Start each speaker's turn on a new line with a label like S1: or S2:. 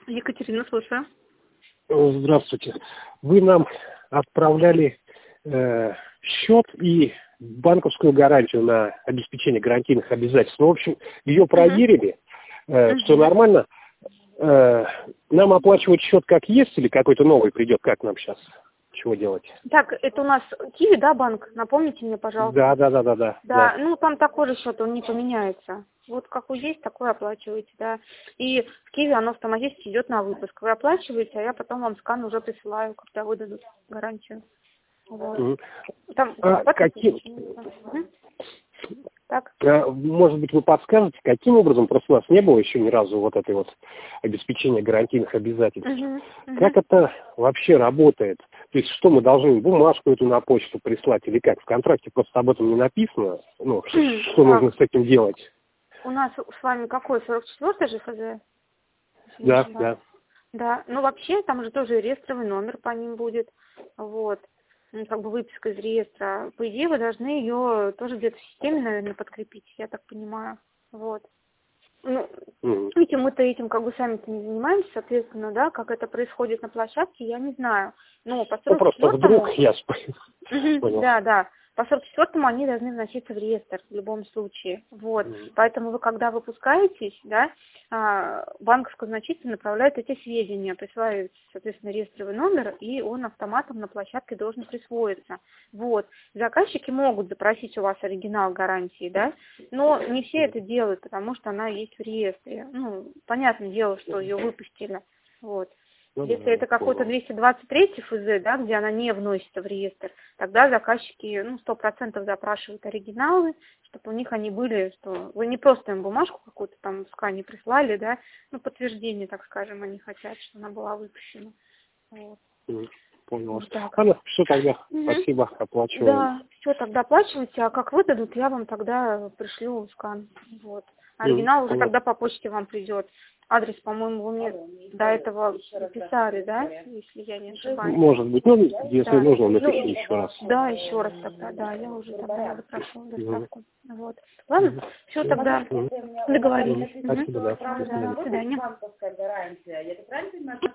S1: Екатерина, слушаю.
S2: Здравствуйте. Вы нам отправляли счет и банковскую гарантию на обеспечение гарантийных обязательств. Ну, в общем, ее проверили, все нормально. Нам оплачивать счет как есть или какой-то новый придет? Как нам сейчас? Чего делать?
S1: Так, это у нас Киви, да, банк? Напомните мне, пожалуйста.
S2: Да.
S1: Ну, там такой же счет, он не поменяется. Вот какой есть, такой оплачиваете, да. И в Киви оно автоматически идет на выпуск. Вы оплачиваете, а я потом вам скан уже присылаю, когда выдадут гарантию. Вот. Там Так.
S2: Может быть, вы подскажете, каким образом, просто у нас не было еще ни разу вот этой вот обеспечения гарантийных обязательств. Как это вообще работает? То есть, что мы должны, бумажку эту на почту прислать или как? В контракте просто об этом не написано. Ну, что нужно с этим делать?
S1: У нас с вами какой, 44-й же ФЗ?
S2: Да.
S1: Да, ну вообще там же тоже реестровый номер по ним будет. Вот. Как бы выписка из реестра. По идее, вы должны ее тоже где-то в системе, наверное, подкрепить, я так понимаю. Вот. Ну, видите, мы-то этим как бы сами-то не занимаемся, соответственно, да, как это происходит на площадке, я не знаю. Но по 44-му...
S2: просто вдруг я понял.
S1: Да. По 44-му они должны вноситься в реестр в любом случае. Вот. Поэтому вы, когда выпускаетесь, да, банковское значитель направляет эти сведения, присваивает, соответственно, реестровый номер, и он автоматом на площадке должен присвоиться. Вот. Заказчики могут запросить у вас оригинал гарантии, да, но не все это делают, потому что она есть в реестре. Ну, понятное дело, что ее выпустили. Вот. Если это какой-то 223 ФЗ, да, где она не вносится в реестр, тогда заказчики 100% запрашивают оригиналы, чтобы у них они были, что вы не просто им бумажку какую-то там в скане прислали, да, подтверждение, так скажем, они хотят, что она была выпущена. Вот.
S2: Понял. Ладно, все тогда. Спасибо, оплачиваем.
S1: Да, все, тогда оплачивайте, а как выдадут, я вам тогда пришлю скан. Вот. Оригинал уже тогда по почте вам придет. Адрес, по-моему, вы мне до этого писали, да, если я не ошибаюсь.
S2: Может быть, если нужно, напиши еще раз.
S1: Да, еще раз тогда, да, я уже тогда запрошу доставку. Вот. Ладно, все, тогда договорились.
S2: Спасибо, да.
S1: До свидания.